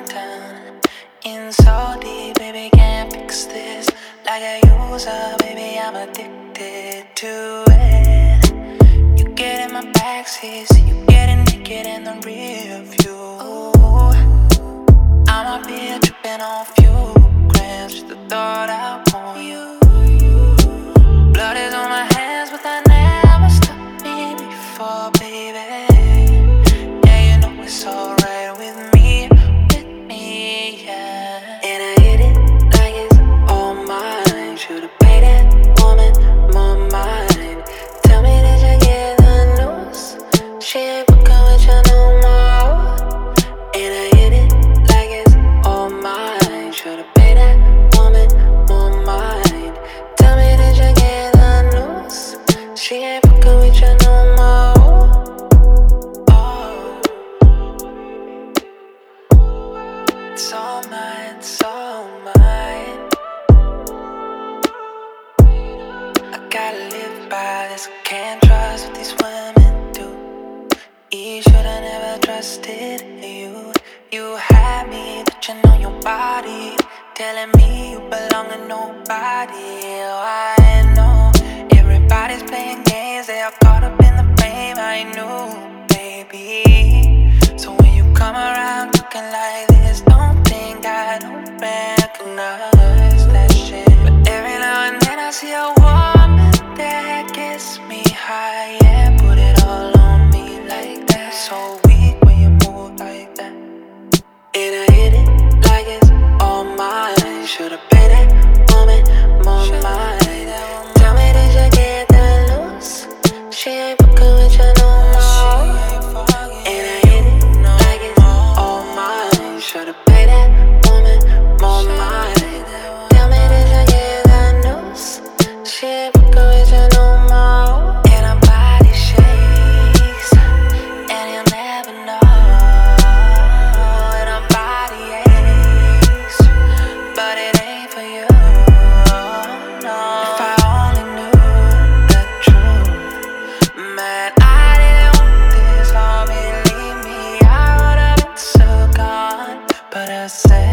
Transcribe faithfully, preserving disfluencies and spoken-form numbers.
downtown. In so deep, baby, can't fix this. Like a user, baby, I'm addicted to it. You get in my backseat, so you getting naked in the rear view. I'ma be tripping on few grams, just the thought I want you. Blood is on my hands, but that never stopped me before, baby. Yeah, you know it's alright with me, with me, yeah. And I hit it like it's all mine. Should've paid that woman more mind. Tell me, did you get the news? She ain't fucking with you no more. And I hit it like it's all mine. Should've paid that woman more mind. Tell me, did you get the news? She ain't fucking with you no more. Oh, it's all mine, it's all mine. I gotta live by this. I can't trust what these women do. You should've never trusted you. You had me touching on your body, telling me you belong to nobody. Oh, I know everybody's playing games, they are caught up in the frame. I knew, baby. So when you come around looking like this, don't think I don't recognize that shit. But every now and then I see a woman that gets me high, yeah, put it all on me like that. So weak when you move like that. And I hit it like it's all mine. Should've paid that woman more mind. Tell me, did you get that loose? She ain't fucking with you no more. And I hit it like it's all mine. Should've paid that woman more mind. Tell me, did you get that news? She ain't fucking with you no more. And her body shakes, and you'll never know. And her body aches, but it ain't for you, no. If I only knew the truth, man, I didn't want this. Oh, believe me, I would've been so gone. But I said